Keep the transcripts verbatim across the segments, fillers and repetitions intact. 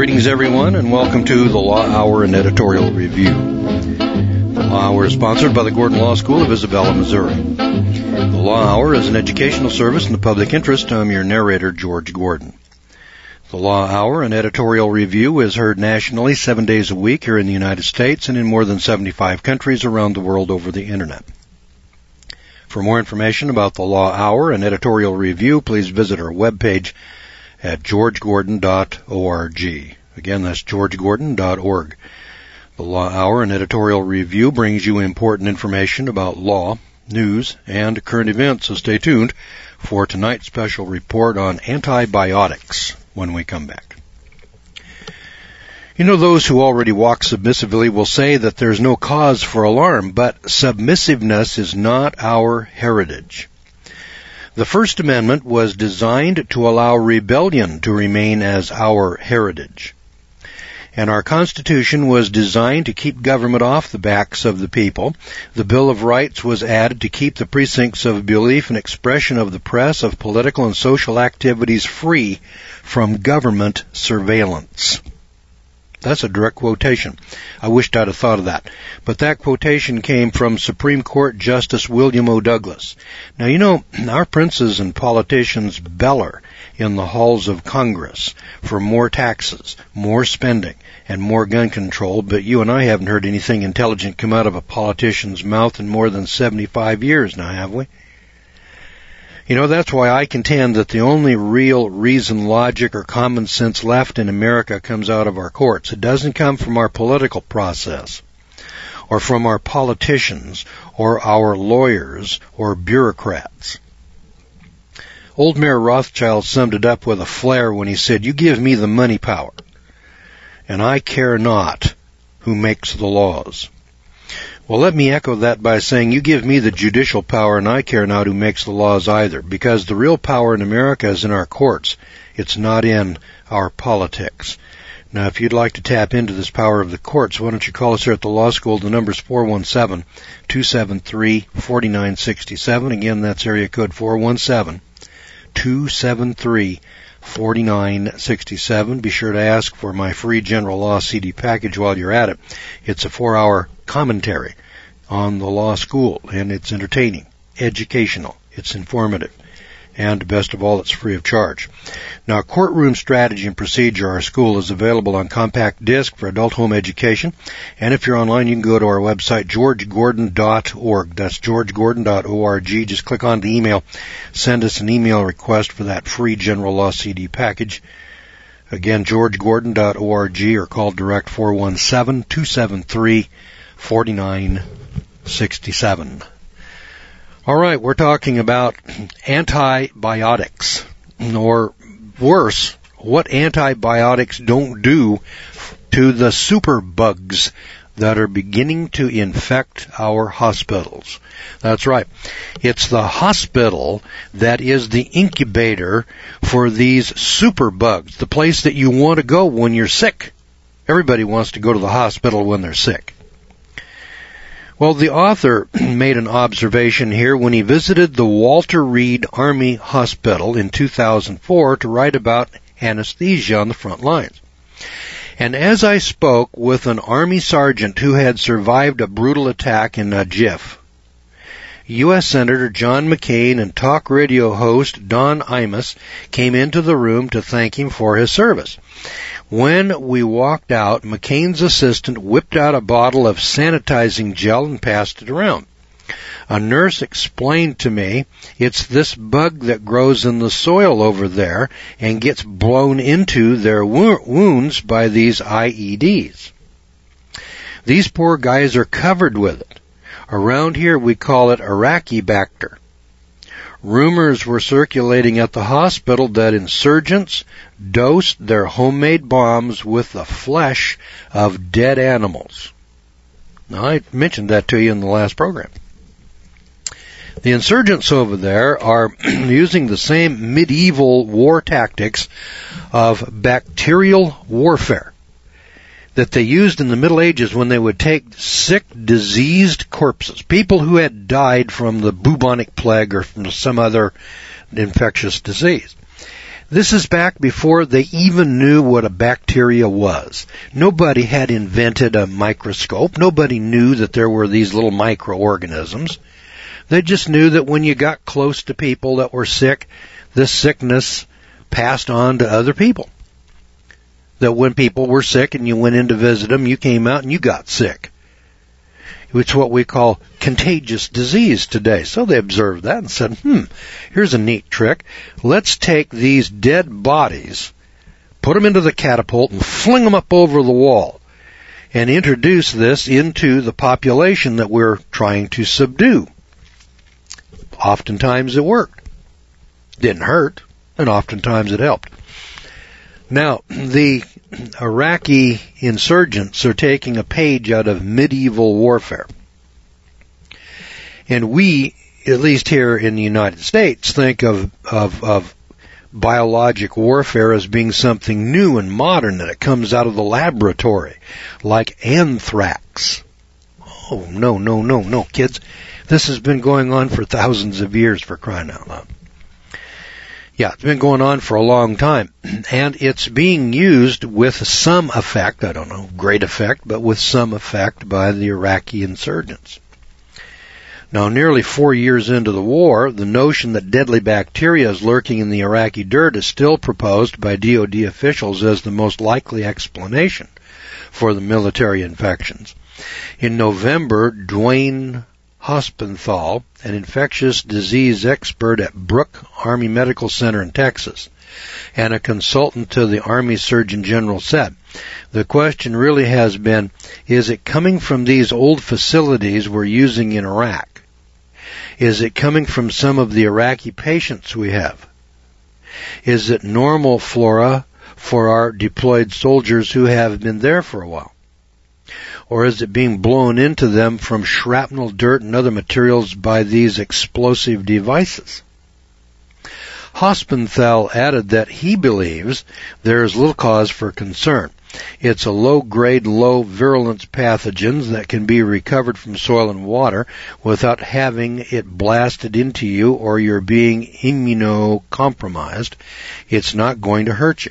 Greetings, everyone, and welcome to the Law Hour and Editorial Review. The Law Hour is sponsored by the Gordon Law School of Isabella, Missouri. The Law Hour is an educational service in the public interest. I'm your narrator, George Gordon. The Law Hour and Editorial Review is heard nationally seven days a week here in the United States and in more than seventy-five countries around the world over the Internet. For more information about the Law Hour and Editorial Review, please visit our webpage at george gordon dot org. Again, that's george gordon dot org. The Law Hour and Editorial Review brings you important information about law, news, and current events, so stay tuned for tonight's special report on antibiotics when we come back. You know, those who already walk submissively will say that there's no cause for alarm, but submissiveness is not our heritage. The First Amendment was designed to allow rebellion to remain as our heritage. And our Constitution was designed to keep government off the backs of the people. The Bill of Rights was added to keep the precincts of belief and expression of the press, of political and social activities free from government surveillance. That's a direct quotation. I wished I'd have thought of that. But that quotation came from Supreme Court Justice William O. Douglas. Now, you know, our princes and politicians beller in the halls of Congress for more taxes, more spending, and more gun control, but you and I haven't heard anything intelligent come out of a politician's mouth in more than seventy-five years now, have we? You know, that's why I contend that the only real reason, logic, or common sense left in America comes out of our courts. It doesn't come from our political process, or from our politicians, or our lawyers, or bureaucrats. Old Mayor Rothschild summed it up with a flair when he said, "You give me the money power, and I care not who makes the laws." Well, let me echo that by saying you give me the judicial power and I care not who makes the laws either, because the real power in America is in our courts. It's not in our politics. Now, if you'd like to tap into this power of the courts, why don't you call us here at the law school? The number's four one seven, two seven three, four nine six seven. Again, that's area code four one seven, two seven three, four nine six seven. Be sure to ask for my free general law C D package while you're at it. It's a four-hour commentary on the law school, and it's entertaining, educational, it's informative, and best of all, it's free of charge. Now, Courtroom Strategy and Procedure, our school, is available on compact disc for adult home education, and if you're online, you can go to our website, george gordon dot org. That's george gordon dot org. Just click on the email, send us an email request for that free general law C D package. Again, george gordon dot org, or call direct four one seven, two seven three, four nine six seven. All right, we're talking about antibiotics, or worse, what antibiotics don't do to the superbugs that are beginning to infect our hospitals. That's right. It's the hospital that is the incubator for these superbugs, the place that you want to go when you're sick. Everybody wants to go to the hospital when they're sick. Well, the author made an observation here when he visited the Walter Reed Army Hospital in two thousand four to write about anesthesia on the front lines. And as I spoke with an Army sergeant who had survived a brutal attack in Najaf, U S Senator John McCain and talk radio host Don Imus came into the room to thank him for his service. When we walked out, McCain's assistant whipped out a bottle of sanitizing gel and passed it around. A nurse explained to me, it's this bug that grows in the soil over there and gets blown into their wo- wounds by these I E Ds. These poor guys are covered with it. Around here we call it Iraqibacter. Rumors were circulating at the hospital that insurgents dosed their homemade bombs with the flesh of dead animals. Now, I mentioned that to you in the last program. The insurgents over there are using the same medieval war tactics of bacterial warfare that they used in the Middle Ages when they would take sick, diseased corpses, people who had died from the bubonic plague or from some other infectious disease. This is back before they even knew what a bacteria was. Nobody had invented a microscope. Nobody knew that there were these little microorganisms. They just knew that when you got close to people that were sick, this sickness passed on to other people. That when people were sick and you went in to visit them, you came out and you got sick. It's what we call contagious disease today. So they observed that and said, hmm, here's a neat trick. Let's take these dead bodies, put them into the catapult, and fling them up over the wall, and introduce this into the population that we're trying to subdue. Oftentimes it worked. Didn't hurt, and oftentimes it helped. Now, the Iraqi insurgents are taking a page out of medieval warfare. And we, at least here in the United States, think of, of, of biologic warfare as being something new and modern, that it comes out of the laboratory, like anthrax. Oh, no, no, no, no, kids. This has been going on for thousands of years, for crying out loud. Yeah, it's been going on for a long time, and it's being used with some effect, I don't know, great effect, but with some effect by the Iraqi insurgents. Now, nearly four years into the war, the notion that deadly bacteria is lurking in the Iraqi dirt is still proposed by D O D officials as the most likely explanation for the military infections. In November, Dwayne Hospenthal, an infectious disease expert at Brooke Army Medical Center in Texas, and a consultant to the Army Surgeon General, said, the question really has been, is it coming from these old facilities we're using in Iraq? Is it coming from some of the Iraqi patients we have? Is it normal flora for our deployed soldiers who have been there for a while? Or is it being blown into them from shrapnel, dirt, and other materials by these explosive devices? Hospenthal added that he believes there is little cause for concern. It's a low-grade, low-virulence pathogen that can be recovered from soil and water without having it blasted into you or you're being immunocompromised. It's not going to hurt you.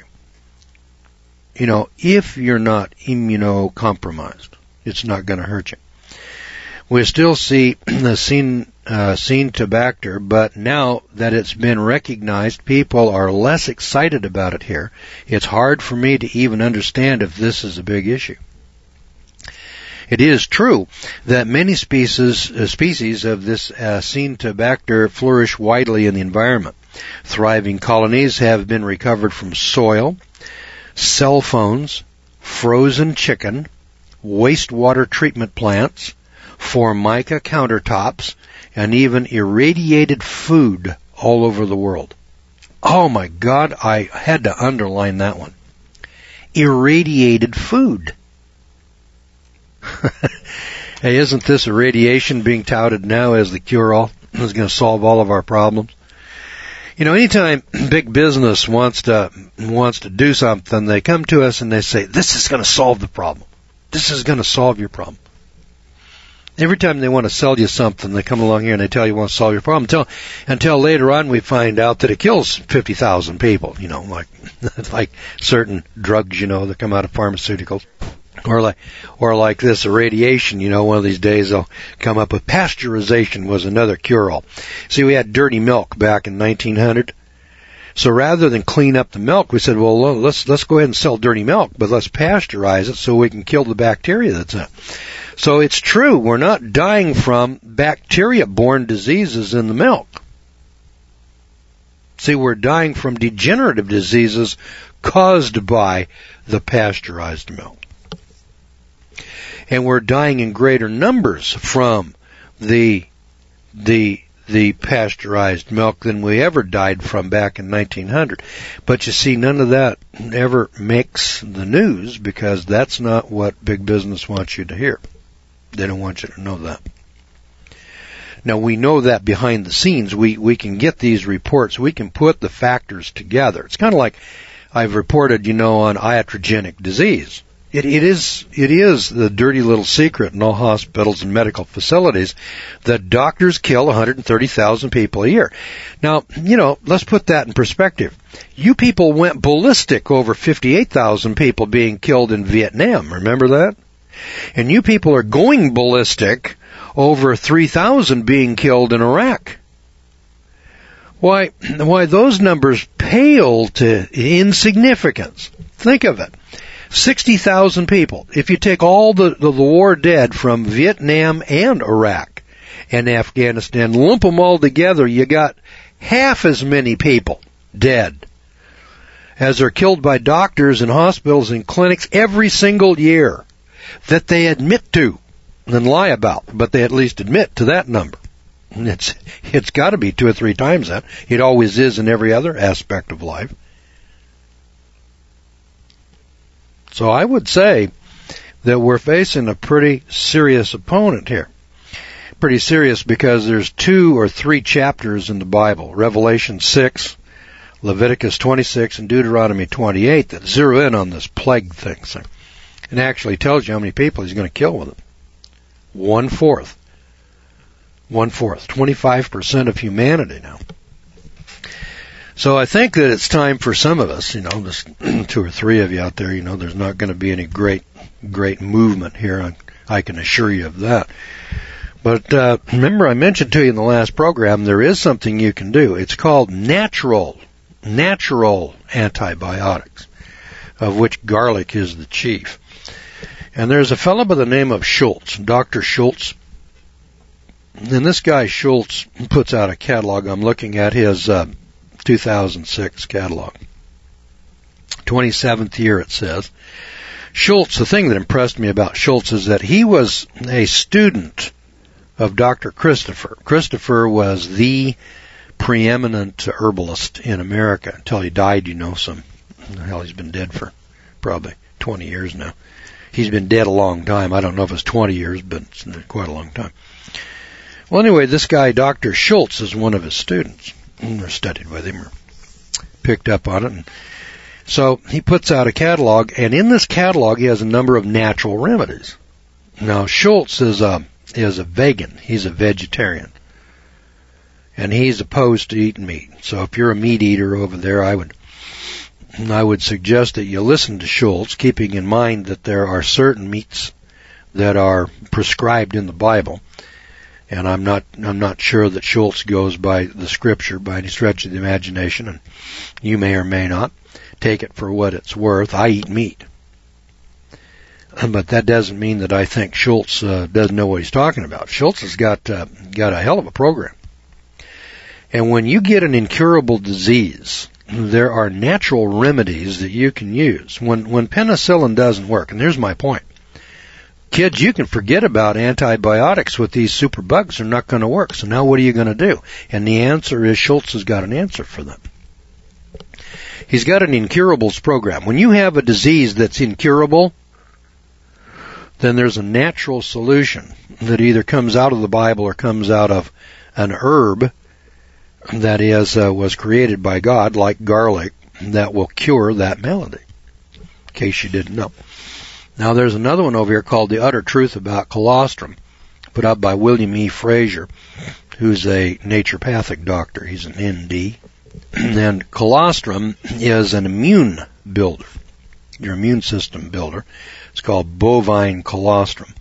You know, if you're not immunocompromised, it's not going to hurt you. We still see the scene, uh, Cainobacter, but now that it's been recognized, people are less excited about it here. It's hard for me to even understand if this is a big issue. It is true that many species, uh, species of this uh, Cainobacter flourish widely in the environment. Thriving colonies have been recovered from soil, cell phones, frozen chicken, wastewater treatment plants, Formica countertops, and even irradiated food all over the world. Oh my God, I had to underline that one. Irradiated food. Hey, isn't this irradiation being touted now as the cure-all? It's going to solve all of our problems. You know, anytime big business wants to wants to do something, they come to us and they say, this is going to solve the problem. This is going to solve your problem. Every time they want to sell you something, they come along here and they tell you want to solve your problem until, until later on we find out that it kills fifty thousand people, you know, like, like certain drugs, you know, that come out of pharmaceuticals. Or like, or like this irradiation, you know, one of these days they'll come up with pasteurization was another cure-all. See, we had dirty milk back in nineteen hundred. So rather than clean up the milk, we said, well, let's, let's go ahead and sell dirty milk, but let's pasteurize it so we can kill the bacteria that's in it. So it's true, we're not dying from bacteria-borne diseases in the milk. See, we're dying from degenerative diseases caused by the pasteurized milk. And we're dying in greater numbers from the the the pasteurized milk than we ever died from back in nineteen hundred. But you see, none of that ever makes the news because that's not what big business wants you to hear. They don't want you to know that. Now, we know that behind the scenes, we, we can get these reports. We can put the factors together. It's kind of like I've reported, you know, on iatrogenic disease. It, it is it is the dirty little secret in all hospitals and medical facilities that doctors kill one hundred thirty thousand people a year. Now, you know, let's put that in perspective. You people went ballistic over fifty-eight thousand people being killed in Vietnam. Remember that? And you people are going ballistic over three thousand being killed in Iraq. Why, why those numbers pale to insignificance. Think of it. sixty thousand people. If you take all the, the, the war dead from Vietnam and Iraq and Afghanistan, lump them all together, you got half as many people dead as are killed by doctors in hospitals and clinics every single year that they admit to and lie about, but they at least admit to that number. It's it's got to be two or three times that. It always is in every other aspect of life. So I would say that we're facing a pretty serious opponent here. Pretty serious because there's two or three chapters in the Bible, Revelation six, Leviticus twenty-six, and Deuteronomy twenty-eight, that zero in on this plague thing. And actually tells you how many people he's going to kill with it. One-fourth. One-fourth. twenty-five percent of humanity now. So I think that it's time for some of us, you know, there's two or three of you out there, you know, there's not going to be any great, great movement here. I, I can assure you of that. But uh, remember I mentioned to you in the last program, there is something you can do. It's called natural, natural antibiotics, of which garlic is the chief. And there's a fellow by the name of Schultz, Doctor Schultz. And this guy Schultz puts out a catalog. I'm looking at his uh, two thousand six catalog. twenty-seventh year, it says. Schultz, the thing that impressed me about Schultz is that he was a student of Doctor Christopher. Christopher was the preeminent herbalist in America until he died, you know, some, hell, he's been dead for probably twenty years now. He's been dead a long time. I don't know if it's twenty years, but it's quite a long time. Well, anyway, this guy, Doctor Schultz, is one of his students. Or studied with him or picked up on it. And so he puts out a catalog, and in this catalog he has a number of natural remedies. Now, Schultz is a, is a vegan. He's a vegetarian. And he's opposed to eating meat. So if you're a meat eater over there, I would I would suggest that you listen to Schultz, keeping in mind that there are certain meats that are prescribed in the Bible. And I'm not I'm not sure that Schultz goes by the Scripture by any stretch of the imagination, and you may or may not take it for what it's worth. I eat meat. But that doesn't mean that I think Schultz uh, doesn't know what he's talking about. Schultz has got uh, got a hell of a program. And when you get an incurable disease, there are natural remedies that you can use. When when penicillin doesn't work, and here's my point. Kids, you can forget about antibiotics with these super bugs. They're not going to work. So now what are you going to do? And the answer is Schultz has got an answer for them. He's got an incurables program. When you have a disease that's incurable, then there's a natural solution that either comes out of the Bible or comes out of an herb that is uh, was created by God, like garlic, that will cure that malady, in case you didn't know. Now, there's another one over here called The Utter Truth About Colostrum, put out by William E. Frazier, who's a naturopathic doctor. He's an N D. And colostrum is an immune builder, your immune system builder. It's called bovine colostrum.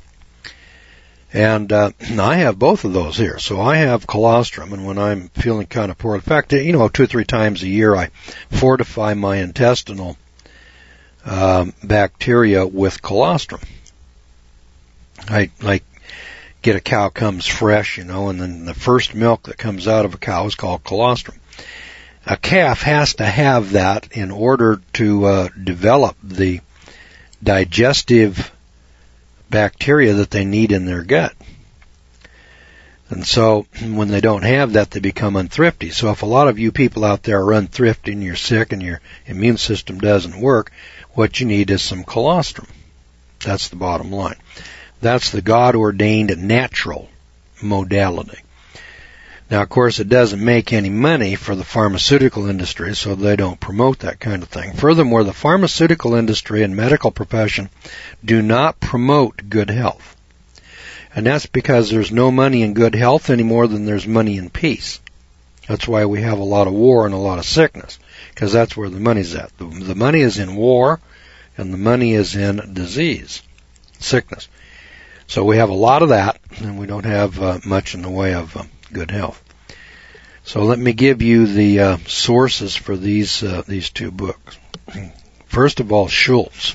And uh, I have both of those here. So I have colostrum, and when I'm feeling kind of poor, in fact, you know, two or three times a year I fortify my intestinal Um, bacteria with colostrum. I like get a cow comes fresh, you know, and then the first milk that comes out of a cow is called colostrum. A calf has to have that in order to uh, develop the digestive bacteria that they need in their gut. And so when they don't have that, they become unthrifty. So if a lot of you people out there are unthrifty and you're sick and your immune system doesn't work, what you need is some colostrum. That's the bottom line. That's the God-ordained natural modality. Now, of course, it doesn't make any money for the pharmaceutical industry, so they don't promote that kind of thing. Furthermore, the pharmaceutical industry and medical profession do not promote good health. And that's because there's no money in good health any more than there's money in peace. That's why we have a lot of war and a lot of sickness, because that's where the money's at. The, the money is in war, and the money is in disease, sickness. So we have a lot of that, and we don't have uh, much in the way of uh, good health. So let me give you the uh, sources for these uh, these two books. First of all, Schultz.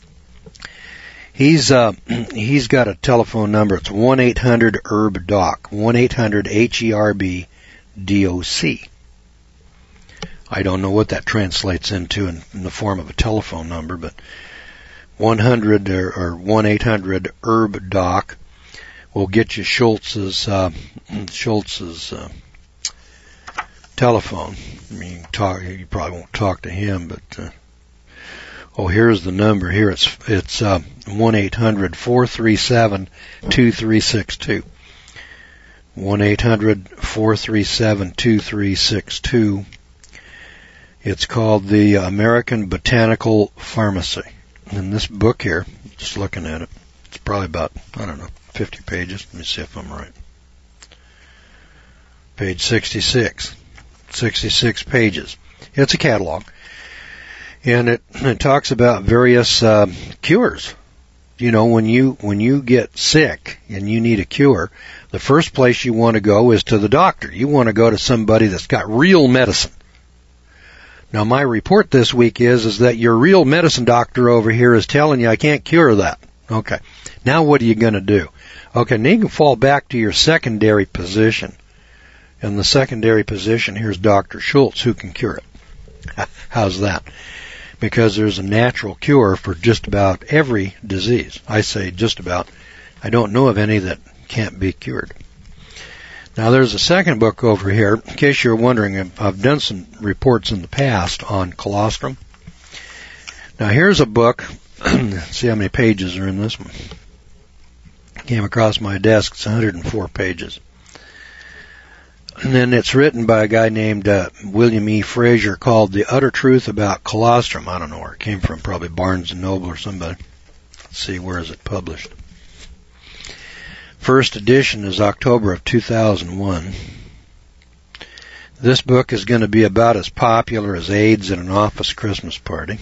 He's uh, he's got a telephone number. It's one eight hundred herb doc, one eight hundred H E R B D O C. I don't know what that translates into in, in the form of a telephone number, but one hundred or, or one eight hundred herb doc will get you Schultz's uh, Schultz's uh, telephone. I mean, you, talk, you probably won't talk to him, but uh, oh, here's the number. Here it's it's uh, one eight hundred four three seven two three six two. one eight hundred four three seven two three six two. It's called the American Botanical Pharmacy. And this book here, just looking at it, it's probably about, I don't know, fifty pages. Let me see if I'm right. Page sixty-six. sixty-six pages. It's a catalog. And it, it talks about various uh, cures. You know, when you when you get sick and you need a cure, the first place you want to go is to the doctor. You want to go to somebody that's got real medicine. Now, my report this week is, is that your real medicine doctor over here is telling you, I can't cure that. Okay. Now what are you going to do? Okay, now you can fall back to your secondary position. And the secondary position, here's Doctor Schultz, who can cure it. How's that? Because there's a natural cure for just about every disease. I say just about. I don't know of any that can't be cured. Now, there's a second book over here. In case you're wondering, I've done some reports in the past on colostrum. Now, here's a book. Let's see how many pages are in this one. Came across my desk. It's one hundred four pages. And then it's written by a guy named uh, William E. Frazier, called The Utter Truth About Colostrum. I don't know where it came from. Probably Barnes and Noble or somebody. Let's see, where is it published? First edition is October of two thousand one. This book is going to be about as popular as AIDS at an office Christmas party.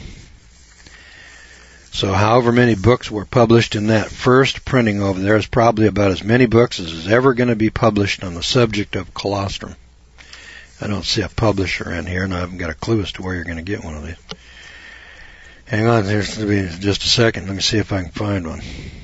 So however many books were published in that first printing over there is probably about as many books as is ever going to be published on the subject of colostrum. I don't see a publisher in here, and I haven't got a clue as to where you're going to get one of these. Hang on, there's going to be just a second. Let me see if I can find one.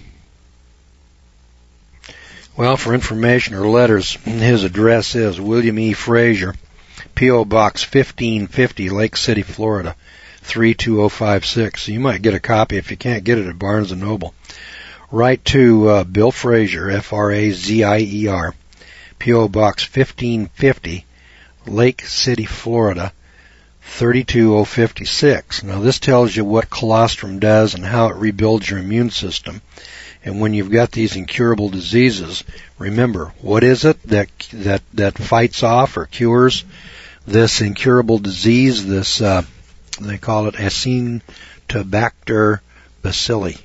Well, for information or letters, his address is William E. Frazier, P O. Box fifteen fifty, Lake City, Florida, three two zero five six. So you might get a copy if you can't get it at Barnes and Noble. Write to uh, Bill Frazier, F R A Z I E R, P O. Box fifteen fifty, Lake City, Florida, three two zero five six. Now, this tells you what colostrum does and how it rebuilds your immune system. And when you've got these incurable diseases, remember, what is it that that that fights off or cures this incurable disease? This uh, they call it Acinetobacter bacilli.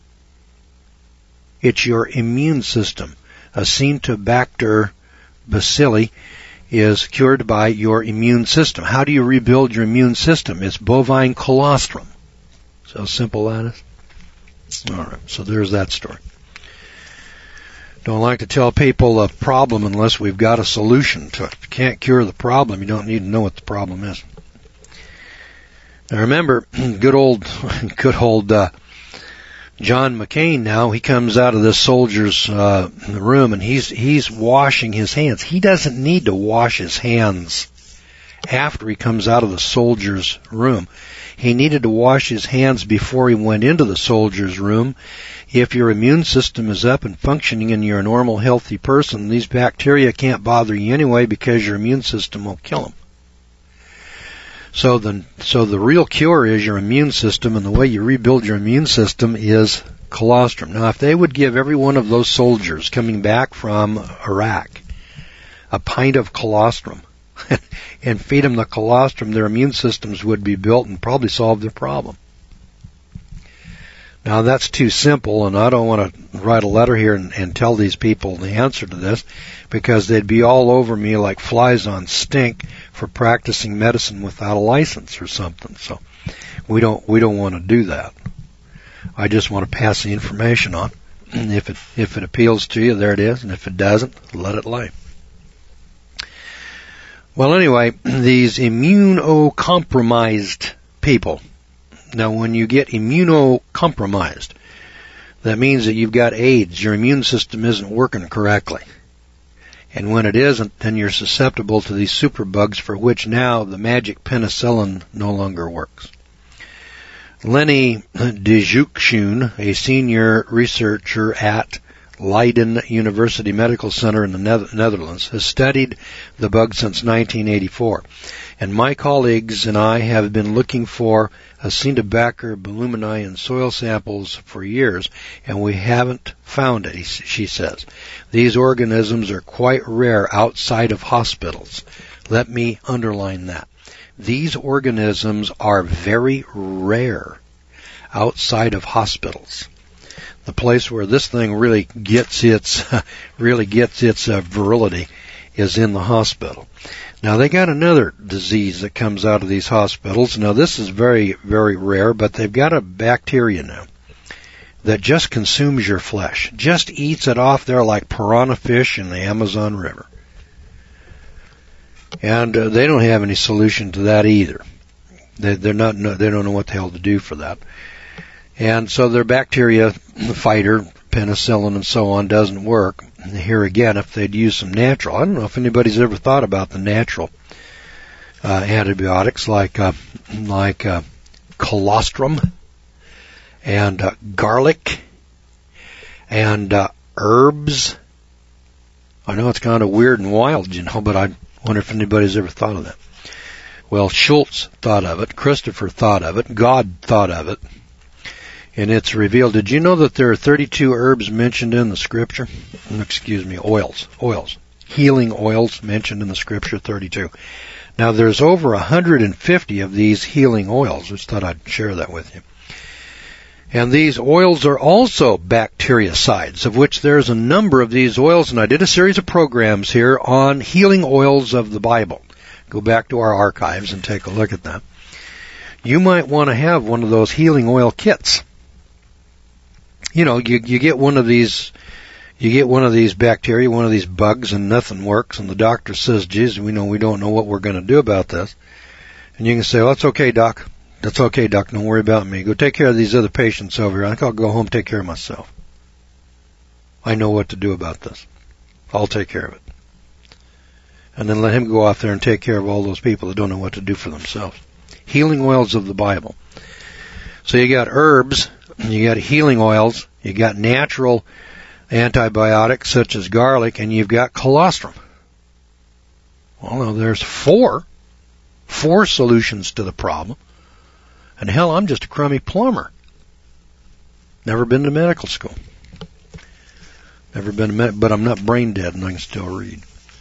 It's your immune system. Acinetobacter bacilli is cured by your immune system. How do you rebuild your immune system? It's bovine colostrum. So simple that is. All right, so there's that story. Don't like to tell people a problem unless we've got a solution to it. If you can't cure the problem, you don't need to know what the problem is. Now remember, good old, good old uh, John McCain. Now he comes out of this soldier's uh, room and he's he's washing his hands. He doesn't need to wash his hands after he comes out of the soldier's room. He needed to wash his hands before he went into the soldier's room. If your immune system is up and functioning and you're a normal, healthy person, these bacteria can't bother you anyway because your immune system will kill them. So the, so the real cure is your immune system, and the way you rebuild your immune system is colostrum. Now, if they would give every one of those soldiers coming back from Iraq a pint of colostrum and feed them the colostrum, their immune systems would be built and probably solve their problem. Now that's too simple, and I don't want to write a letter here and, and tell these people the answer to this, because they'd be all over me like flies on stink for practicing medicine without a license or something. So we don't we don't want to do that. I just want to pass the information on. And if it if it appeals to you, there it is, and if it doesn't, let it lay. Well, anyway, these immunocompromised people. Now, when you get immunocompromised, that means that you've got AIDS. Your immune system isn't working correctly. And when it isn't, then you're susceptible to these superbugs for which now the magic penicillin no longer works. Lenny Dejukshun, a senior researcher at Leiden University Medical Center in the Netherlands, has studied the bug since nineteen eighty-four. And my colleagues and I have been looking for Acinetobacter baumannii in soil samples for years, and we haven't found it, she says. These organisms are quite rare outside of hospitals. Let me underline that. These organisms are very rare outside of hospitals. The place where this thing really gets its really gets its uh, virility is in the hospital. Now, they got another disease that comes out of these hospitals. Now, this is very, very rare, but they've got a bacteria now that just consumes your flesh, just eats it off there like piranha fish in the Amazon River. And uh, they don't have any solution to that either. They, they're not. They don't know what the hell to do for that. And so their bacteria fighter, penicillin and so on, doesn't work. Here again, if they'd use some natural, I don't know if anybody's ever thought about the natural uh, antibiotics like uh, like uh, colostrum and uh, garlic and uh, herbs. I know it's kind of weird and wild, you know, but I wonder if anybody's ever thought of that. Well, Schultz thought of it. Christopher thought of it. God thought of it. And it's revealed. Did you know that there are thirty-two herbs mentioned in the Scripture? Excuse me, oils. Oils. Healing oils mentioned in the Scripture, thirty-two. Now, there's over one hundred fifty of these healing oils. Just thought I'd share that with you. And these oils are also bactericides, of which there's a number of these oils. And I did a series of programs here on healing oils of the Bible. Go back to our archives and take a look at that. You might want to have one of those healing oil kits. You know, you you get one of these, you get one of these bacteria, one of these bugs, and nothing works, and the doctor says, geez, we know we don't know what we're going to do about this. And you can say, well, that's okay, doc. That's okay, doc. Don't worry about me. Go take care of these other patients over here. I think I'll go home and take care of myself. I know what to do about this. I'll take care of it. And then let him go out there and take care of all those people that don't know what to do for themselves. Healing oils of the Bible. So you got herbs, you got healing oils, you got natural antibiotics such as garlic, and you've got colostrum. Well, now there's four, four solutions to the problem. And hell, I'm just a crummy plumber. Never been to medical school. Never been to med- but I'm not brain dead and I can still read.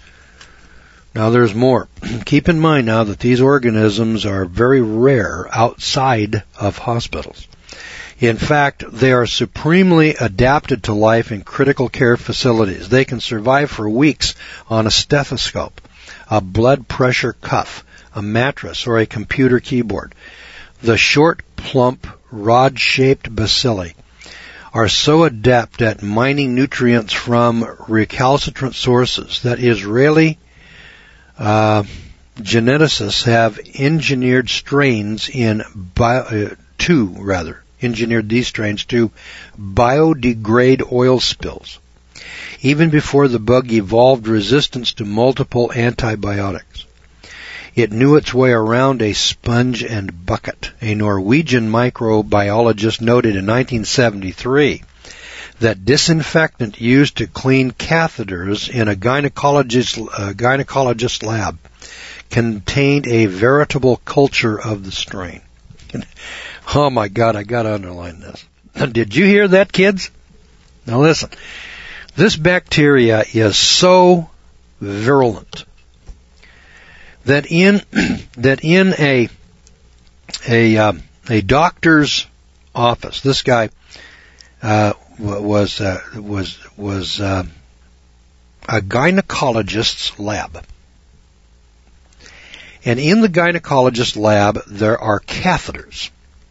Now there's more. Keep in mind now that these organisms are very rare outside of hospitals. In fact, they are supremely adapted to life in critical care facilities. They can survive for weeks on a stethoscope, a blood pressure cuff, a mattress, or a computer keyboard. The short, plump, rod-shaped bacilli are so adept at mining nutrients from recalcitrant sources that Israeli uh, geneticists have engineered strains in bio, uh, two rather engineered these strains to biodegrade oil spills, even before the bug evolved resistance to multiple antibiotics. It knew its way around a sponge and bucket. A Norwegian microbiologist noted in nineteen seventy-three that disinfectant used to clean catheters in a gynecologist, uh, gynecologist lab contained a veritable culture of the strain. Oh my God, I gotta underline this. Did you hear that, kids? Now listen, this bacteria is so virulent. That in that in a a um, a doctor's office, this guy uh, was uh, was was uh, a gynecologist's lab, and in the gynecologist's lab there are catheters.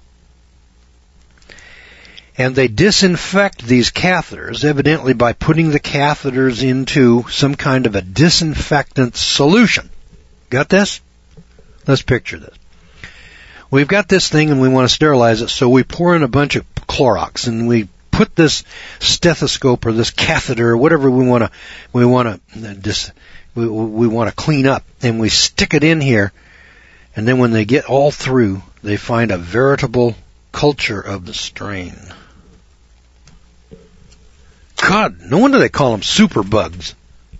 And they disinfect these catheters, evidently by putting the catheters into some kind of a disinfectant solution. Got this? Let's picture this. We've got this thing and we want to sterilize it, so we pour in a bunch of Clorox and we put this stethoscope or this catheter or whatever we want to we want to dis, we, we want to clean up, and we stick it in here, and then when they get all through, they find a veritable culture of the strain. God, no wonder they call them superbugs.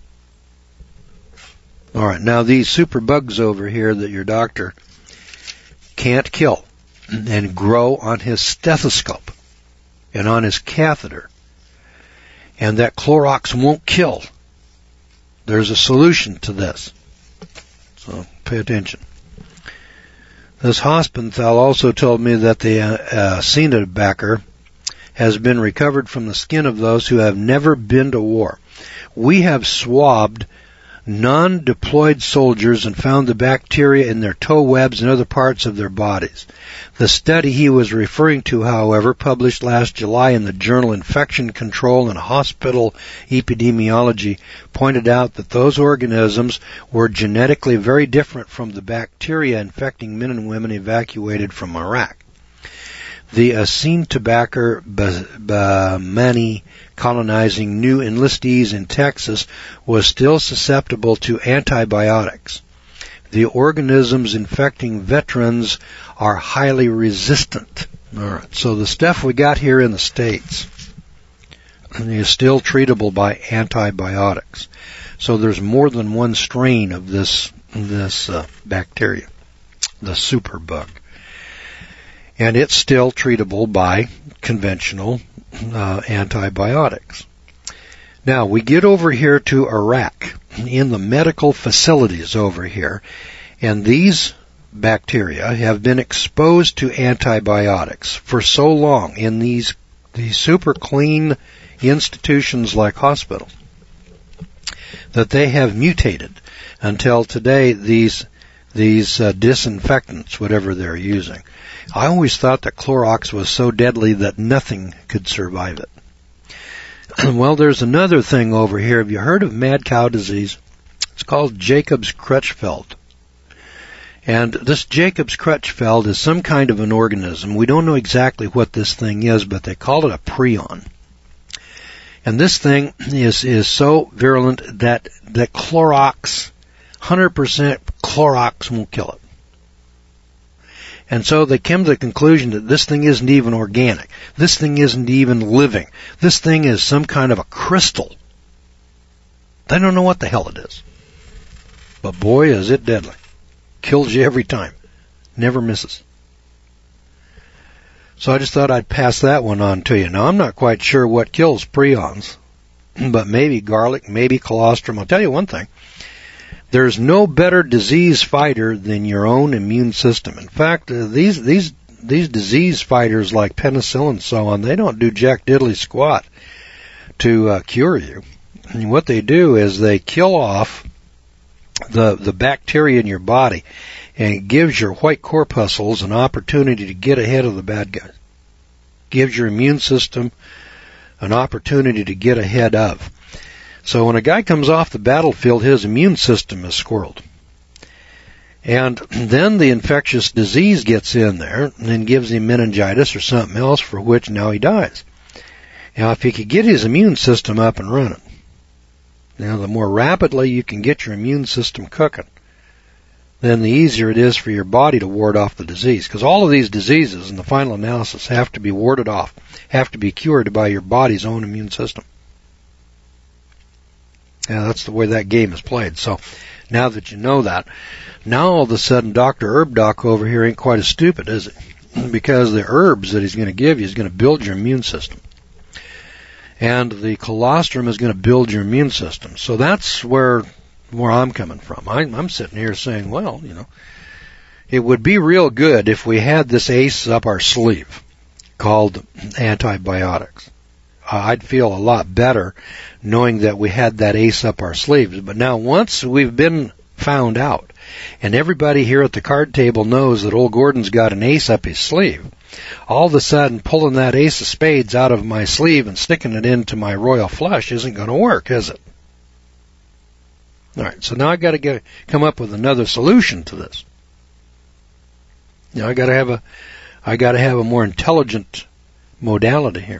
All right, now these superbugs over here that your doctor can't kill and grow on his stethoscope and on his catheter, and that Clorox won't kill. There's a solution to this. So pay attention. This Hospenthal also told me that the uh, uh, Cienobacter has been recovered from the skin of those who have never been to war. We have swabbed non-deployed soldiers and found the bacteria in their toe webs and other parts of their bodies. The study he was referring to, however, published last July in the journal Infection Control and Hospital Epidemiology, pointed out that those organisms were genetically very different from the bacteria infecting men and women evacuated from Iraq. The Cienobacter baumannii colonizing new enlistees in Texas was still susceptible to antibiotics. The organisms infecting veterans are highly resistant. All right, so the stuff we got here in the States is still treatable by antibiotics. So there's more than one strain of this this uh, bacteria, the superbug. And it's still treatable by conventional uh, antibiotics. Now, we get over here to Iraq, in the medical facilities over here, and these bacteria have been exposed to antibiotics for so long in these, these super clean institutions like hospitals that they have mutated until today these, these uh, disinfectants, whatever they're using. I always thought that Clorox was so deadly that nothing could survive it. Well, there's another thing over here. Have you heard of mad cow disease? It's called Jacobs Creutzfeldt. And this Jacobs Creutzfeldt is some kind of an organism. We don't know exactly what this thing is, but they call it a prion. And this thing is, is so virulent that, that Clorox, one hundred percent Clorox won't kill it. And so they came to the conclusion that this thing isn't even organic. This thing isn't even living. This thing is some kind of a crystal. They don't know what the hell it is. But boy, is it deadly. Kills you every time. Never misses. So I just thought I'd pass that one on to you. Now, I'm not quite sure what kills prions, but maybe garlic, maybe colostrum. I'll tell you one thing. There's no better disease fighter than your own immune system. In fact, uh, these these these disease fighters like penicillin and so on, they don't do jack diddly squat to uh, cure you. And what they do is they kill off the the bacteria in your body, and it gives your white corpuscles an opportunity to get ahead of the bad guys. Gives your immune system an opportunity to get ahead of. So when a guy comes off the battlefield, his immune system is squirreled. And then the infectious disease gets in there and then gives him meningitis or something else for which now he dies. Now, if you could get his immune system up and running, now the more rapidly you can get your immune system cooking, then the easier it is for your body to ward off the disease. Because all of these diseases, in the final analysis, have to be warded off, have to be cured by your body's own immune system. Yeah, that's the way that game is played. So now that you know that, now all of a sudden Doctor Herb Doc over here ain't quite as stupid, is he? Because the herbs that he's going to give you is going to build your immune system. And the colostrum is going to build your immune system. So that's where where I'm coming from. I, I'm sitting here saying, well, you know, it would be real good if we had this ace up our sleeve called antibiotics. Uh, I'd feel a lot better knowing that we had that ace up our sleeves. But now once we've been found out, and everybody here at the card table knows that old Gordon's got an ace up his sleeve, all of a sudden pulling that ace of spades out of my sleeve and sticking it into my royal flush isn't going to work, is it? All right, so now I've got to get come up with another solution to this. Now I got to have a, I got to have a more intelligent modality here.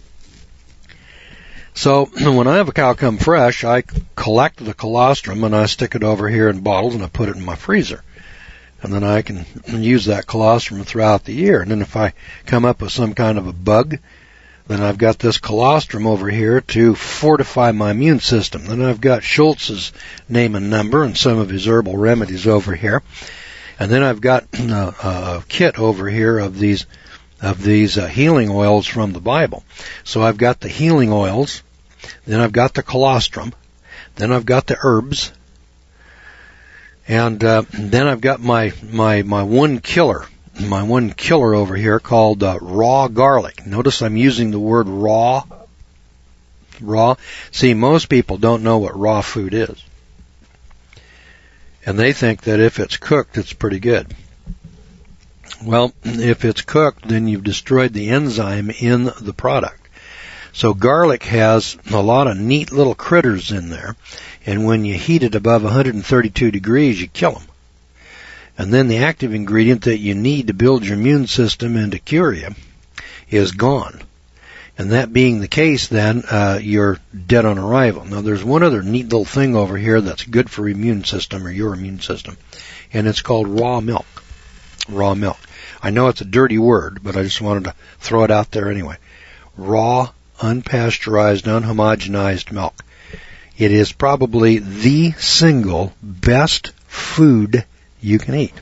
So when I have a cow come fresh, I collect the colostrum and I stick it over here in bottles and I put it in my freezer. And then I can use that colostrum throughout the year. And then if I come up with some kind of a bug, then I've got this colostrum over here to fortify my immune system. Then I've got Schultz's name and number and some of his herbal remedies over here. And then I've got a, a kit over here of these of these uh, healing oils from the Bible. So I've got the healing oils, then I've got the colostrum, then I've got the herbs, and uh, then I've got my my my one killer, my one killer over here called uh, raw garlic. Notice I'm using the word raw. Raw. See, most people don't know what raw food is, and they think that if it's cooked, it's pretty good. Well, if it's cooked, then you've destroyed the enzyme in the product. So garlic has a lot of neat little critters in there, and when you heat it above one hundred thirty-two degrees, you kill them. And then the active ingredient that you need to build your immune system and to cure you is gone. And that being the case, then, uh, you're dead on arrival. Now, there's one other neat little thing over here that's good for your immune system or your immune system, and it's called raw milk. Raw milk. I know it's a dirty word, but I just wanted to throw it out there anyway. Raw, unpasteurized, unhomogenized milk. It is probably the single best food you can eat.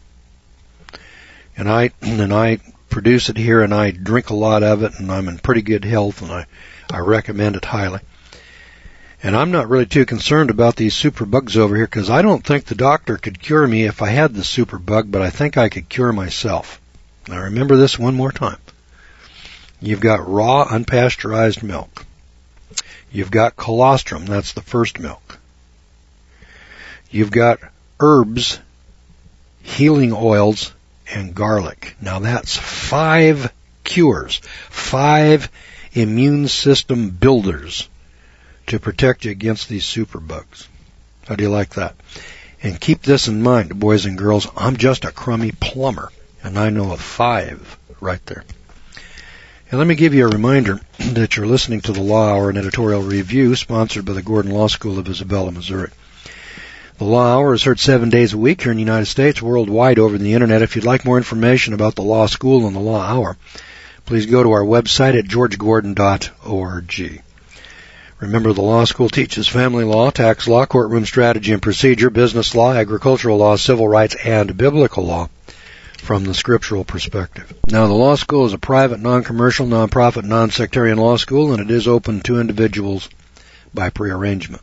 And I and I produce it here, and I drink a lot of it, and I'm in pretty good health, and I, I recommend it highly. And I'm not really too concerned about these super bugs over here, because I don't think the doctor could cure me if I had the super bug, but I think I could cure myself. Now remember this one more time. You've got raw, unpasteurized milk. You've got colostrum, that's the first milk. You've got herbs, healing oils, and garlic. Now that's five cures, five immune system builders to protect you against these superbugs. How do you like that? And keep this in mind, boys and girls, I'm just a crummy plumber, and I know of five right there. And let me give you a reminder that you're listening to the Law Hour, an editorial review sponsored by the Gordon Law School of Isabella, Missouri. The Law Hour is heard seven days a week here in the United States, worldwide over the Internet. If you'd like more information about the Law School and the Law Hour, please go to our website at george gordon dot org. Remember, the law school teaches family law, tax law, courtroom strategy and procedure, business law, agricultural law, civil rights, and biblical law from the scriptural perspective. Now, the law school is a private, non-commercial, non-profit, non-sectarian law school, and it is open to individuals by prearrangement.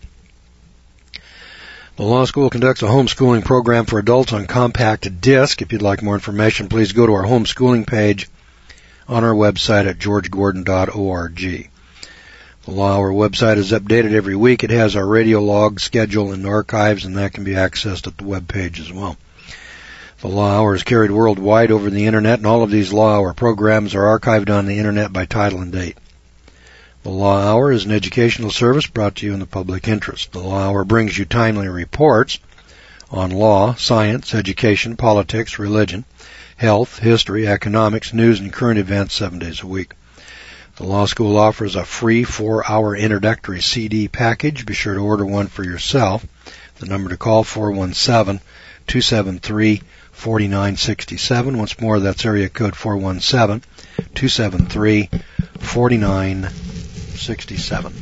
The law school conducts a homeschooling program for adults on compact disc. If you'd like more information, please go to our homeschooling page on our website at george gordon dot org. The Law Hour website is updated every week. It has our radio log, schedule, and archives, and that can be accessed at the web page as well. The Law Hour is carried worldwide over the Internet, and all of these Law Hour programs are archived on the Internet by title and date. The Law Hour is an educational service brought to you in the public interest. The Law Hour brings you timely reports on law, science, education, politics, religion, health, history, economics, news, and current events seven days a week. The Law School offers a free four-hour introductory C D package. Be sure to order one for yourself. The number to call, four one seven, two seven three, four nine six seven. Once more, that's area code four one seven, two seven three, four nine six seven.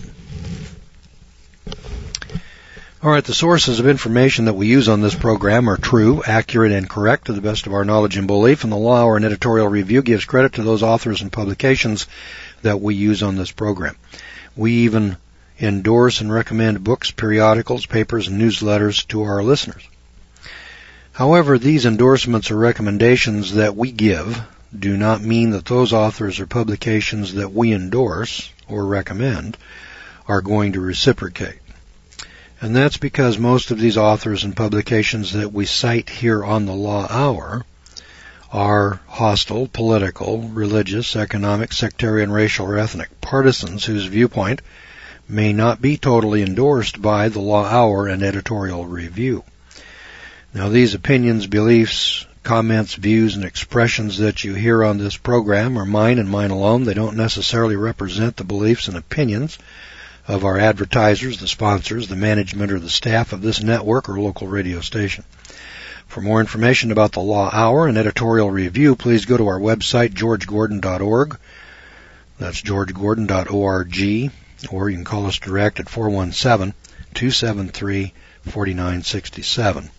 All right, the sources of information that we use on this program are true, accurate, and correct to the best of our knowledge and belief, and the Law Hour and editorial review gives credit to those authors and publications that we use on this program. We even endorse and recommend books, periodicals, papers, and newsletters to our listeners. However, these endorsements or recommendations that we give do not mean that those authors or publications that we endorse or recommend are going to reciprocate. And that's because most of these authors and publications that we cite here on the Law Hour are hostile, political, religious, economic, sectarian, racial, or ethnic partisans whose viewpoint may not be totally endorsed by the Law Hour and editorial review. Now, these opinions, beliefs, comments, views, and expressions that you hear on this program are mine and mine alone. They don't necessarily represent the beliefs and opinions of our advertisers, the sponsors, the management, or the staff of this network or local radio station. For more information about the Law Hour and editorial review, please go to our website, george gordon dot org. That's george gordon dot org, or you can call us direct at four one seven, two seven three, four nine six seven.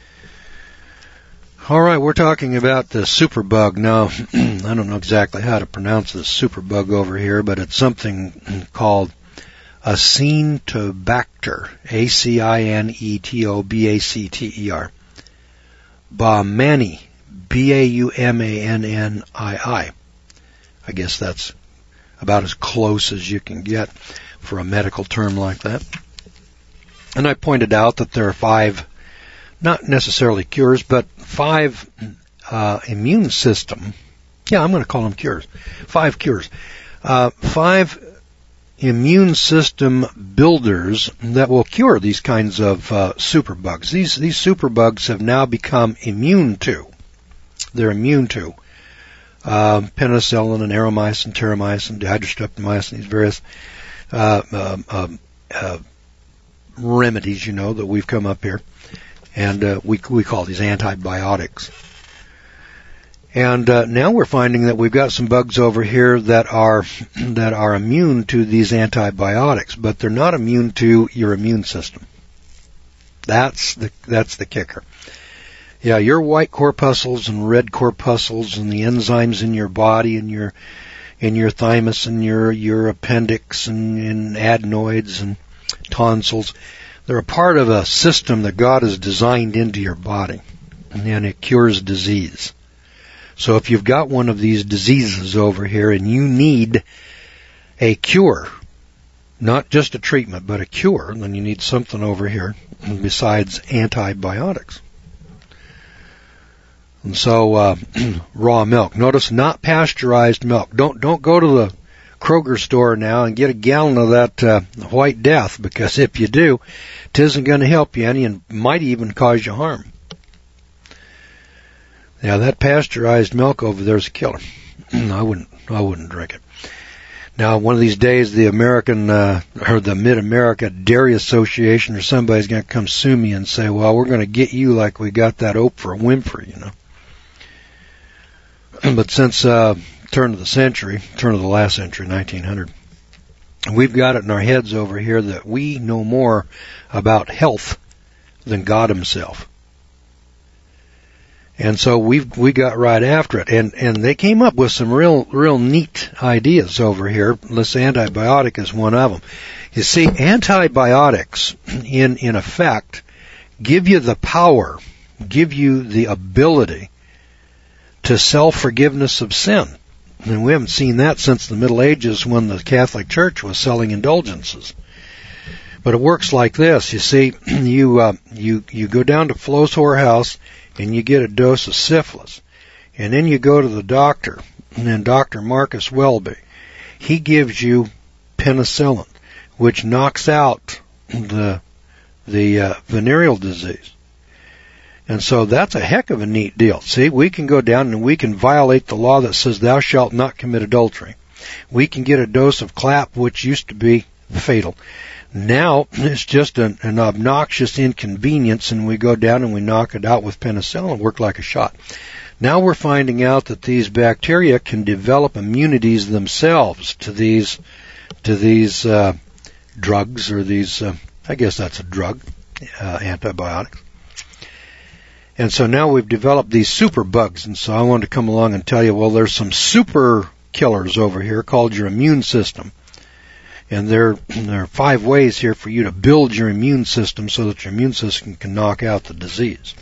All right, we're talking about the superbug. Now, I don't know exactly how to pronounce this superbug over here, but it's something called Acinetobacter, A C I N E T O B A C T E R. Baumannii, B A U M A N N I I. I guess that's about as close as you can get for a medical term like that. And I pointed out that there are five, not necessarily cures, but five uh, immune system, yeah, I'm going to call them cures, five cures, uh, five immune system builders that will cure these kinds of uh, superbugs. These these superbugs have now become immune to. They're immune to uh, penicillin and aromycin, terramycin, dihydrostreptomycin, these various uh, uh, uh, uh, remedies, you know, that we've come up here, and uh, we we call these antibiotics. And uh, now we're finding that we've got some bugs over here that are that are immune to these antibiotics, but they're not immune to your immune system. That's the that's the kicker. Yeah, your white corpuscles and red corpuscles and the enzymes in your body and your in your thymus and your your appendix and, and adenoids and tonsils, they're a part of a system that God has designed into your body, and it cures disease. So if you've got one of these diseases over here and you need a cure, not just a treatment, but a cure, then you need something over here besides antibiotics. And so, uh, raw milk. Notice not pasteurized milk. Don't, don't go to the Kroger store now and get a gallon of that uh, White Death, because if you do, it isn't going to help you any and might even cause you harm. Yeah, that pasteurized milk over there is a killer. I wouldn't, I wouldn't drink it. Now, one of these days, the American uh, or the Mid-America Dairy Association or somebody's going to come sue me and say, "Well, we're going to get you like we got that Oprah Winfrey," you know. But since uh, turn of the century, turn of the last century, nineteen hundred, we've got it in our heads over here that we know more about health than God Himself. And so we've, we got right after it. And, and they came up with some real, real neat ideas over here. This antibiotic is one of them. You see, antibiotics, in, in effect, give you the power, give you the ability to self-forgiveness of sin. And we haven't seen that since the Middle Ages when the Catholic Church was selling indulgences. But it works like this. You see, you, uh, you, you go down to Flo's whorehouse, and you get a dose of syphilis. And then you go to the doctor, and then Doctor Marcus Welby, he gives you penicillin, which knocks out the the uh, venereal disease. And so that's a heck of a neat deal. See, we can go down and we can violate the law that says thou shalt not commit adultery. We can get a dose of clap, which used to be fatal. Now, it's just an, an obnoxious inconvenience, and we go down and we knock it out with penicillin and work like a shot. Now we're finding out that these bacteria can develop immunities themselves to these to these uh, drugs, or these, uh, I guess that's a drug, uh, antibiotics. And so now we've developed these super bugs, and so I wanted to come along and tell you, well, there's some super killers over here called your immune system. And there, there are five ways here for you to build your immune system so that your immune system can knock out the disease.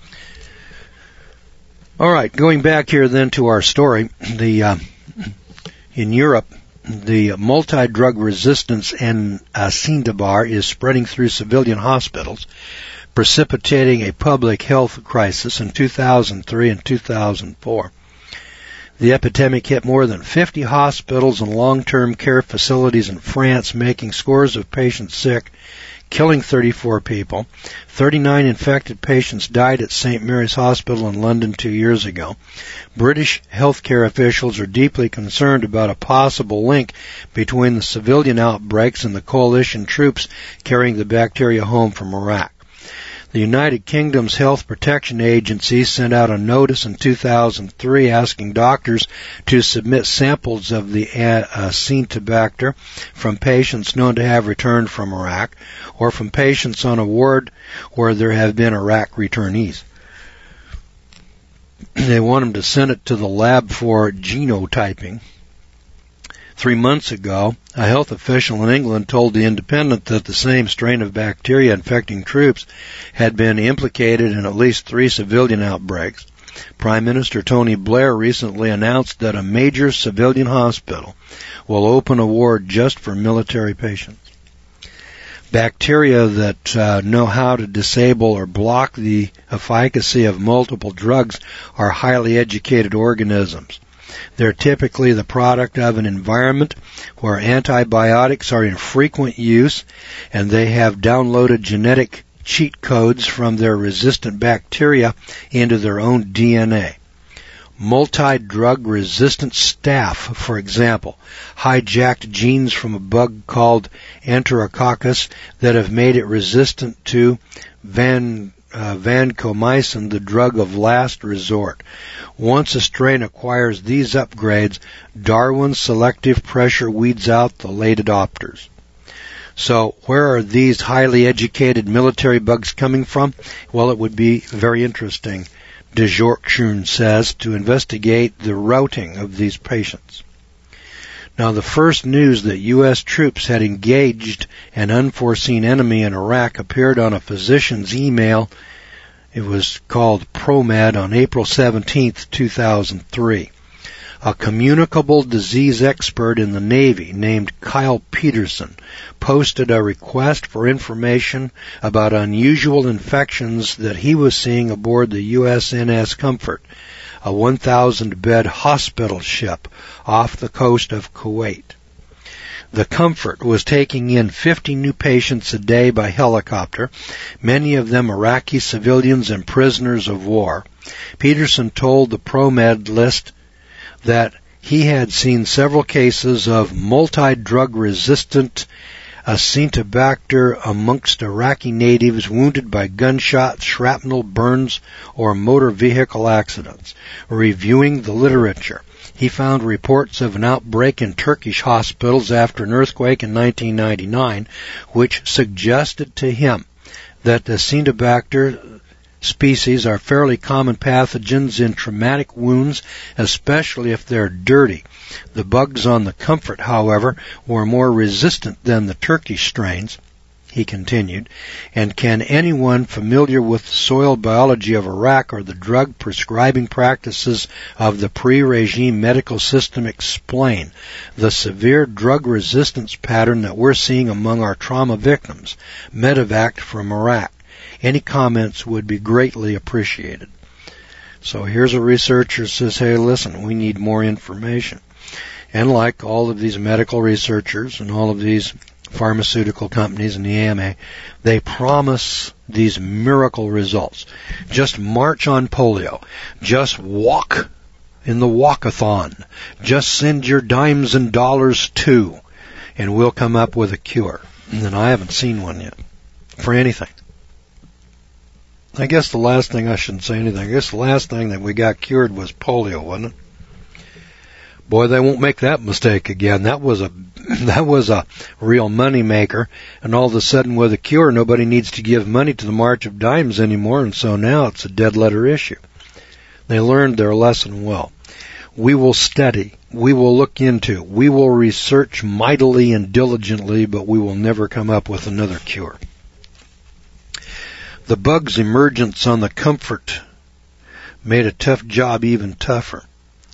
All right, going back here then to our story, the uh, in Europe, the multi-drug resistance in Epstein-Barr is spreading through civilian hospitals, precipitating a public health crisis in two thousand three and two thousand four. The epidemic hit more than fifty hospitals and long-term care facilities in France, making scores of patients sick, killing thirty-four people. thirty-nine infected patients died at Saint Mary's Hospital in London two years ago. British healthcare officials are deeply concerned about a possible link between the civilian outbreaks and the coalition troops carrying the bacteria home from Iraq. The United Kingdom's Health Protection Agency sent out a notice in two thousand three asking doctors to submit samples of the Acinetobacter from patients known to have returned from Iraq or from patients on a ward where there have been Iraq returnees. They want them to send it to the lab for genotyping. Three months ago, a health official in England told The Independent that the same strain of bacteria infecting troops had been implicated in at least three civilian outbreaks. Prime Minister Tony Blair recently announced that a major civilian hospital will open a ward just for military patients. Bacteria that uh, know how to disable or block the efficacy of multiple drugs are highly educated organisms. They're typically the product of an environment where antibiotics are in frequent use, and they have downloaded genetic cheat codes from their resistant bacteria into their own D N A. Multi-drug resistant staph, for example, hijacked genes from a bug called Enterococcus that have made it resistant to van Uh, vancomycin, the drug of last resort. Once a strain acquires these upgrades, Darwin's selective pressure weeds out the late adopters. So where are these highly educated military bugs coming from? Well, it would be very interesting, de Jorkschun says, to investigate the routing of these patients. Now, the first news that U S troops had engaged an unforeseen enemy in Iraq appeared on a physician's email. It was called ProMed on April seventeenth, two thousand three. A communicable disease expert in the Navy named Kyle Peterson posted a request for information about unusual infections that he was seeing aboard the U S N S Comfort, a one thousand bed hospital ship off the coast of Kuwait. The Comfort was taking in fifty new patients a day by helicopter, many of them Iraqi civilians and prisoners of war. Peterson told the ProMed list that he had seen several cases of multi-drug resistant Acinetobacter amongst Iraqi natives wounded by gunshots, shrapnel, burns, or motor vehicle accidents. Reviewing the literature, he found reports of an outbreak in Turkish hospitals after an earthquake in nineteen ninety-nine, which suggested to him that the Acinetobacter species are fairly common pathogens in traumatic wounds, especially if they're dirty. The bugs on the Comfort, however, were more resistant than the Turkish strains, he continued, and can anyone familiar with the soil biology of Iraq or the drug prescribing practices of the pre-regime medical system explain the severe drug resistance pattern that we're seeing among our trauma victims, medevac from Iraq? Any comments would be greatly appreciated. So here's a researcher who says, hey, listen, we need more information. And like all of these medical researchers and all of these pharmaceutical companies and the A M A, they promise these miracle results. Just march on polio. Just walk in the walkathon. Just send your dimes and dollars too, and we'll come up with a cure. And I haven't seen one yet for anything. I guess the last thing, I shouldn't say anything, I guess the last thing that we got cured was polio, wasn't it? Boy, they won't make that mistake again. That was a that was a real money maker, and all of a sudden with a cure, nobody needs to give money to the March of Dimes anymore, and so now it's a dead letter issue. They learned their lesson well. we will study, we will look into, we will research mightily and diligently, but we will never come up with another cure. The bug's emergence on the Comfort made a tough job even tougher.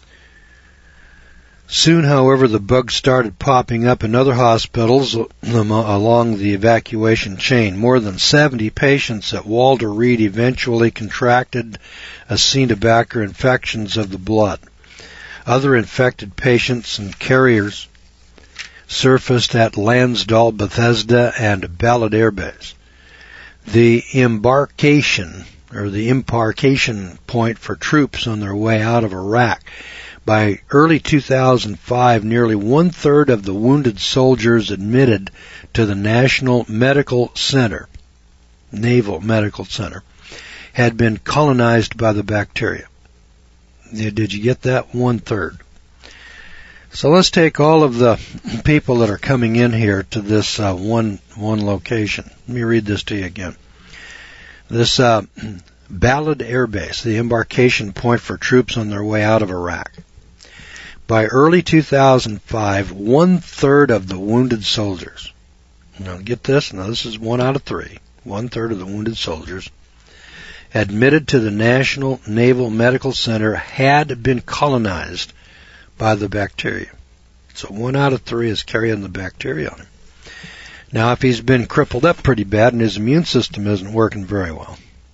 Soon, however, the bug started popping up in other hospitals along the evacuation chain. More than seventy patients at Walter Reed eventually contracted Acinetobacter infections of the blood. Other infected patients and carriers surfaced at Lansdale, Bethesda, and Ballard Air Base. The embarkation, or the embarkation point for troops on their way out of Iraq. By early two thousand five, nearly one-third of the wounded soldiers admitted to the National Medical Center, Naval Medical Center, had been colonized by the bacteria. Did you get that? One-third. So let's take all of the people that are coming in here to this uh, one one location. Let me read this to you again. This uh, Ballard Air Base, the embarkation point for troops on their way out of Iraq. By early two thousand five, one-third of the wounded soldiers, now get this, now this is one out of three, one-third of the wounded soldiers admitted to the National Naval Medical Center had been colonized by the bacteria. So one out of three is carrying the bacteria on him. Now, if he's been crippled up pretty bad and his immune system isn't working very well,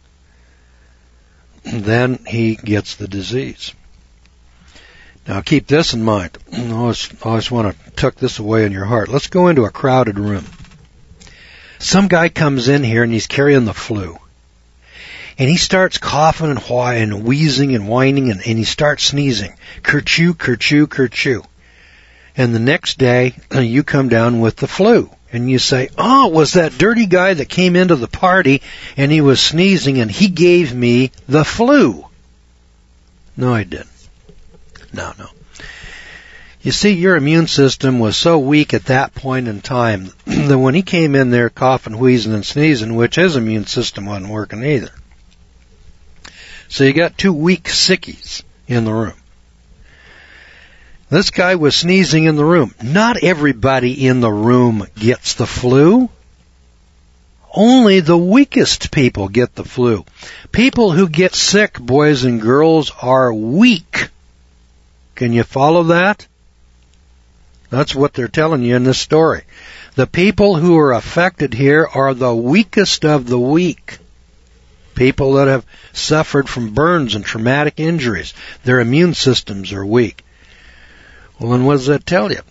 then he gets the disease. Now, keep this in mind. I always, always want to tuck this away in your heart. Let's go into a crowded room. Some guy comes in here and he's carrying the flu. And he starts coughing and why and wheezing and whining and, and he starts sneezing. Kerchew, kerchew, kerchew. And the next day, you come down with the flu. And you say, oh, it was that dirty guy that came into the party and he was sneezing and he gave me the flu. No, I didn't. No, no. You see, your immune system was so weak at that point in time that when he came in there coughing, wheezing, and sneezing, which his immune system wasn't working either. So you got two weak sickies in the room. This guy was sneezing in the room. Not everybody in the room gets the flu. Only the weakest people get the flu. People who get sick, boys and girls, are weak. Can you follow that? That's what they're telling you in this story. The people who are affected here are the weakest of the weak. People that have suffered from burns and traumatic injuries. Their immune systems are weak. Well, then what does that tell you?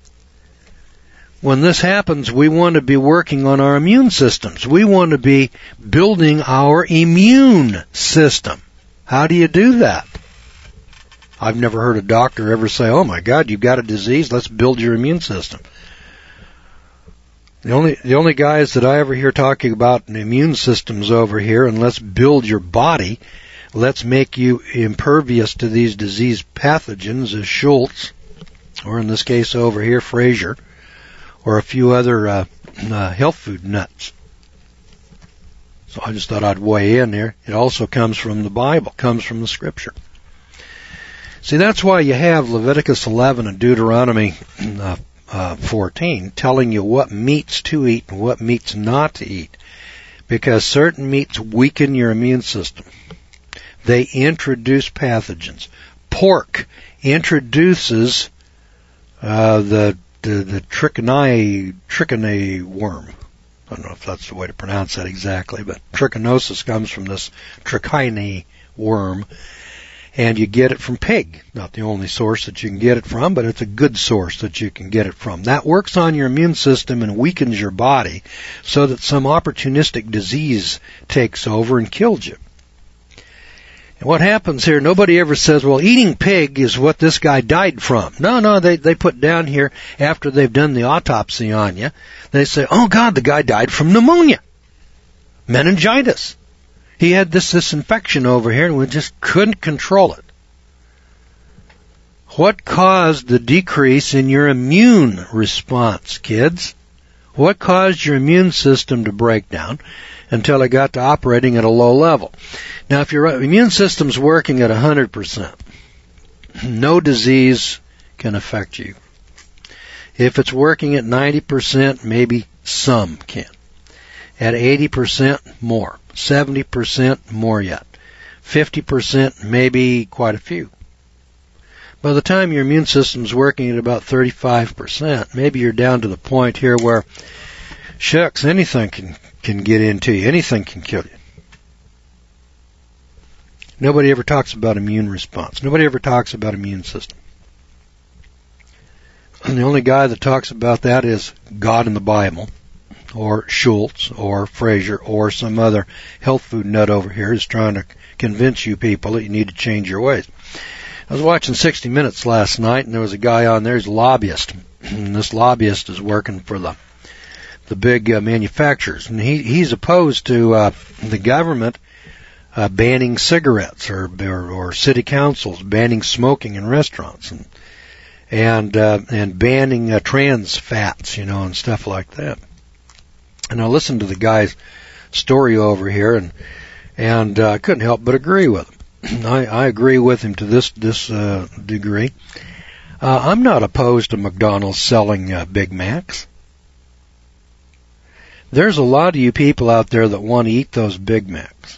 When this happens, we want to be working on our immune systems. We want to be building our immune system. How do you do that? I've never heard a doctor ever say, oh my God, you've got a disease, let's build your immune system. The only the only guys that I ever hear talking about immune systems over here, and let's build your body, let's make you impervious to these disease pathogens, is Schultz, or in this case over here, Fraser, or a few other uh, uh, health food nuts. So I just thought I'd weigh in here. It also comes from the Bible, comes from the Scripture. See, that's why you have Leviticus eleven and Deuteronomy uh, uh, fourteen telling you what meats to eat and what meats not to eat. Because certain meats weaken your immune system. They introduce pathogens. Pork introduces uh, the the, the trichinae, trichinae worm. I don't know if that's the way to pronounce that exactly, but trichinosis comes from this trichinae worm. And you get it from pig. Not the only source that you can get it from, but it's a good source that you can get it from. That works on your immune system and weakens your body so that some opportunistic disease takes over and kills you. And what happens here, nobody ever says, well, eating pig is what this guy died from. No, no, they, they put down here after they've done the autopsy on you, they say, oh God, the guy died from pneumonia, meningitis. He had this, this infection over here and we just couldn't control it. What caused the decrease in your immune response, kids? What caused your immune system to break down until it got to operating at a low level? Now, if your immune system's working at one hundred percent, no disease can affect you. If it's working at ninety percent, maybe some can. At eighty percent, more. seventy percent, more yet. fifty percent, maybe quite a few. By the time your immune system's working at about thirty-five percent, maybe you're down to the point here where, shucks, anything can, can get into you. Anything can kill you. Nobody ever talks about immune response. Nobody ever talks about immune system. And the only guy that talks about that is God in the Bible, or Schultz, or Fraser, or some other health food nut over here who's trying to convince you people that you need to change your ways. I was watching sixty minutes last night, and there was a guy on there, he's a lobbyist. And this lobbyist is working for the the big uh, manufacturers. And he he's opposed to uh, the government uh, banning cigarettes, or, or or city councils banning smoking in restaurants, and and uh, and banning uh, trans fats, you know, and stuff like that. And I listened to the guy's story over here, and and I uh, couldn't help but agree with him. I, I agree with him to this this uh, degree. Uh, I'm not opposed to McDonald's selling uh, Big Macs. There's a lot of you people out there that want to eat those Big Macs.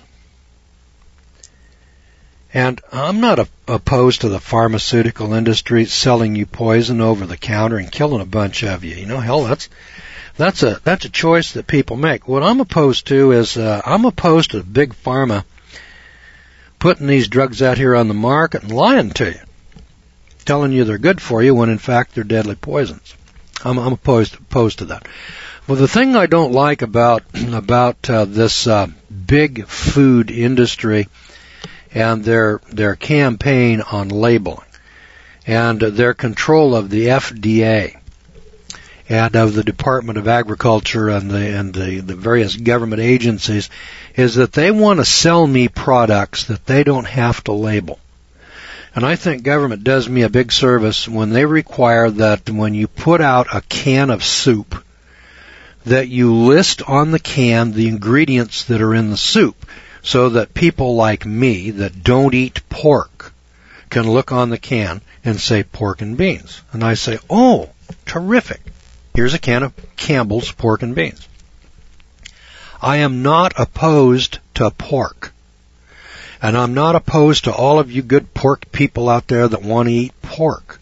And I'm not a, opposed to the pharmaceutical industry selling you poison over the counter and killing a bunch of you. You know, hell, that's that's a that's a choice that people make. What I'm opposed to is uh, I'm opposed to big pharma putting these drugs out here on the market and lying to you, telling you they're good for you when in fact they're deadly poisons. I'm, I'm opposed opposed to that. Well, the thing I don't like about about uh, this uh, big food industry and their their campaign on labeling and their control of the F D A and of the Department of Agriculture and the and the, the various government agencies is that they want to sell me products that they don't have to label. And I think government does me a big service when they require that when you put out a can of soup, that you list on the can the ingredients that are in the soup, so that people like me that don't eat pork can look on the can and say pork and beans. And I say, oh, terrific. Here's a can of Campbell's pork and beans. I am not opposed to pork. And I'm not opposed to all of you good pork people out there that want to eat pork.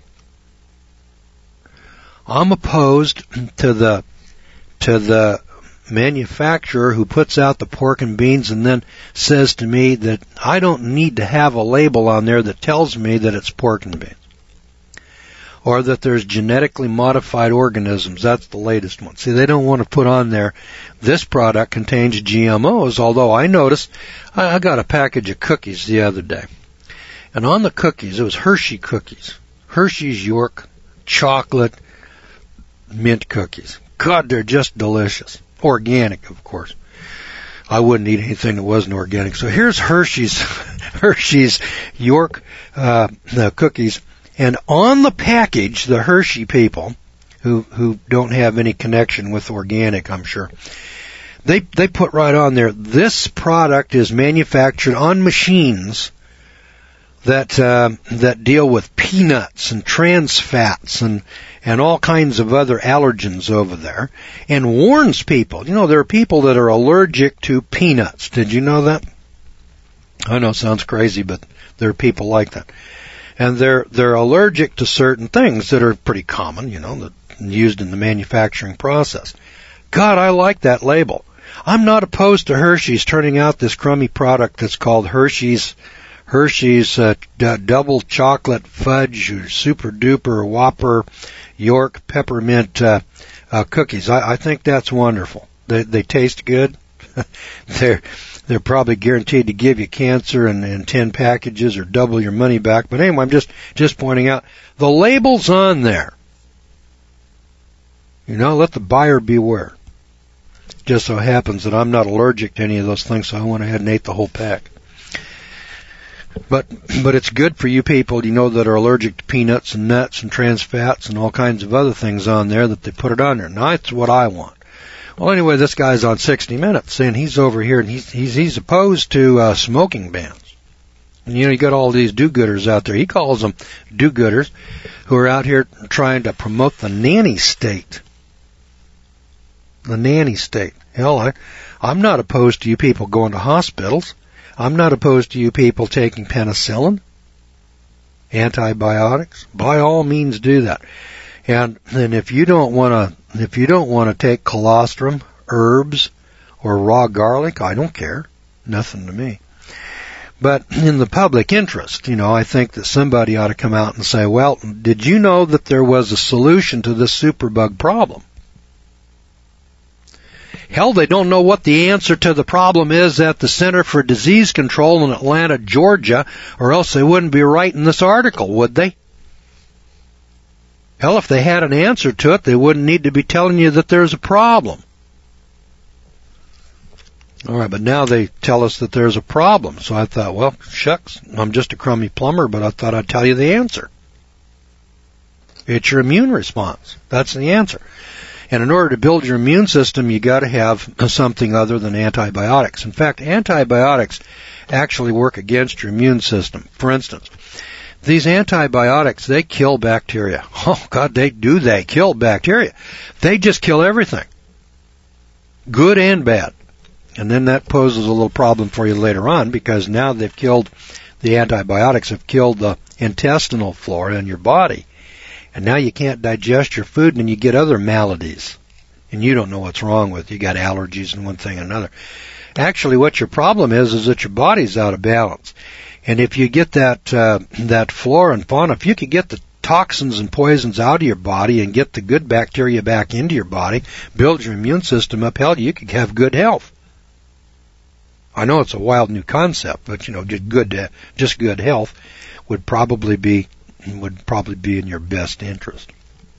I'm opposed to the to the manufacturer who puts out the pork and beans and then says to me that I don't need to have a label on there that tells me that it's pork and beans. Or that there's genetically modified organisms. That's the latest one. See, they don't want to put on there, this product contains G M Os, although I noticed, I got a package of cookies the other day. And on the cookies, it was Hershey cookies. Hershey's York chocolate mint cookies. God, they're just delicious. Organic, of course. I wouldn't eat anything that wasn't organic. So here's Hershey's, Hershey's York uh, the cookies. And on the package, the Hershey people, who who don't have any connection with organic, I'm sure, they they put right on there, this product is manufactured on machines that uh, that deal with peanuts and trans fats and and all kinds of other allergens over there, and warns people. You know, there are people that are allergic to peanuts. Did you know that? I know it sounds crazy, but there are people like that. And they're they're allergic to certain things that are pretty common, you know, that used in the manufacturing process. God, I like that label. I'm not opposed to Hershey's turning out this crummy product that's called Hershey's Hershey's uh, d- double chocolate fudge or super duper whopper York peppermint uh, uh, cookies. I, I think that's wonderful. They they taste good. they're They're probably guaranteed to give you cancer in, in ten packages or double your money back. But anyway, I'm just, just pointing out, the label's on there. You know, let the buyer beware. Just so happens that I'm not allergic to any of those things, so I went ahead and ate the whole pack. But, but it's good for you people, you know, that are allergic to peanuts and nuts and trans fats and all kinds of other things on there, that they put it on there. Now, that's what I want. Well, anyway, this guy's on sixty minutes, and he's over here, and he's he's, he's opposed to uh, smoking bans. You know, you got all these do-gooders out there. He calls them do-gooders who are out here trying to promote the nanny state. The nanny state. Hell, I, I'm not opposed to you people going to hospitals. I'm not opposed to you people taking penicillin, antibiotics. By all means, do that. And and if you don't want to, if you don't want to take colostrum, herbs, or raw garlic, I don't care. Nothing to me. But in the public interest, you know, I think that somebody ought to come out and say, well, did you know that there was a solution to this superbug problem? Hell, they don't know what the answer to the problem is at the Center for Disease Control in Atlanta, Georgia, or else they wouldn't be writing this article, would they? Hell, if they had an answer to it, they wouldn't need to be telling you that there's a problem. All right, but now they tell us that there's a problem. So I thought, well, shucks, I'm just a crummy plumber, but I thought I'd tell you the answer. It's your immune response. That's the answer. And in order to build your immune system, you got to have something other than antibiotics. In fact, antibiotics actually work against your immune system. For instance, these antibiotics, they kill bacteria. Oh, God, they do. They kill bacteria. They just kill everything, good and bad. And then that poses a little problem for you later on, because now they've killed, the antibiotics have killed the intestinal flora in your body. And now you can't digest your food and you get other maladies. And you don't know what's wrong with you. You got allergies and one thing and another. Actually, what your problem is, is that your body's out of balance. And if you get that, uh, that flora and fauna, if you could get the toxins and poisons out of your body and get the good bacteria back into your body, build your immune system up, hell, you could have good health. I know it's a wild new concept, but you know, just good, uh, just good health would probably be would probably be in your best interest.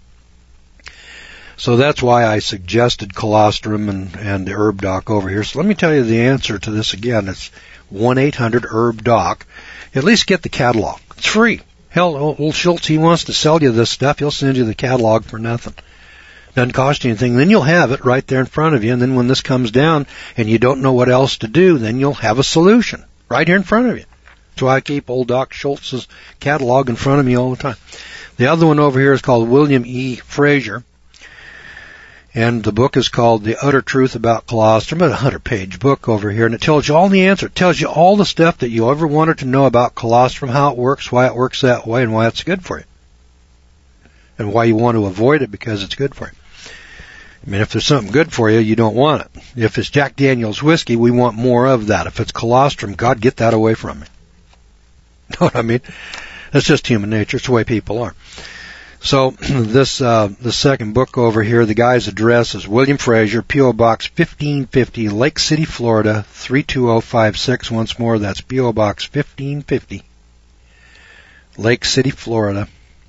So that's why I suggested colostrum and and the herb doc over here. So let me tell you the answer to this again. It's one eight hundred herb doc. At least get the catalog. It's free. Hell, old Schultz, he wants to sell you this stuff. He'll send you the catalog for nothing. Doesn't cost you anything. Then you'll have it right there in front of you. And then when this comes down and you don't know what else to do, then you'll have a solution right here in front of you. That's why I keep old Doc Schultz's catalog in front of me all the time. The other one over here is called William E. Frazier. And the book is called The Utter Truth About Colostrum. It's a hundred-page book over here. And it tells you all the answer. It tells you all the stuff that you ever wanted to know about colostrum, how it works, why it works that way, and why it's good for you. And why you want to avoid it because it's good for you. I mean, if there's something good for you, you don't want it. If it's Jack Daniel's whiskey, we want more of that. If it's colostrum, God, get that away from me. Know what I mean? That's just human nature. It's the way people are. So this uh, the second book over here, the guy's address is William Frazier, P O. Box fifteen fifty, Lake City, Florida, three two zero five six. Once more, that's P O. Box fifteen fifty, Lake City, Florida,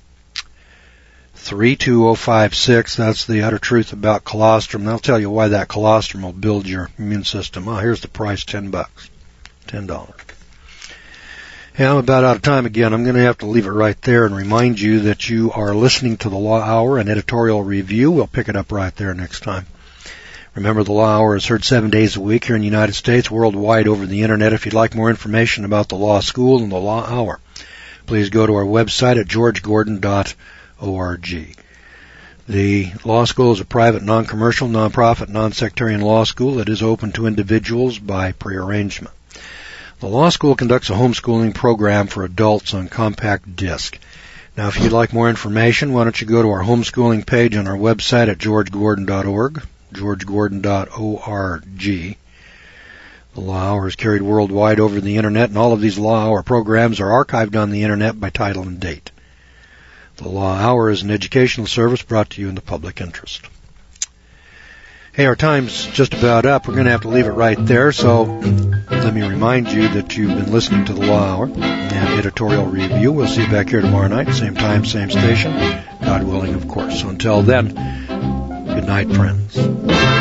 three two zero five six. That's The Utter Truth About Colostrum. They'll tell you why that colostrum will build your immune system. Oh, here's the price, ten bucks, ten dollars. Yeah, I'm about out of time again. I'm going to have to leave it right there and remind you that you are listening to the Law Hour, an editorial review. We'll pick it up right there next time. Remember, the Law Hour is heard seven days a week here in the United States, worldwide over the Internet. If you'd like more information about the Law School and the Law Hour, please go to our website at george gordon dot org. The law school is a private, non-commercial, non-profit, non-sectarian law school that is open to individuals by prearrangement. The law school conducts a homeschooling program for adults on compact disc. Now, if you'd like more information, why don't you go to our homeschooling page on our website at george gordon dot org, george gordon dot org. The Law Hour is carried worldwide over the Internet, and all of these Law Hour programs are archived on the Internet by title and date. The Law Hour is an educational service brought to you in the public interest. Hey, our time's just about up. We're going to have to leave it right there, so let me remind you that you've been listening to the Law Hour and editorial review. We'll see you back here tomorrow night, same time, same station, God willing, of course. So until then, good night, friends.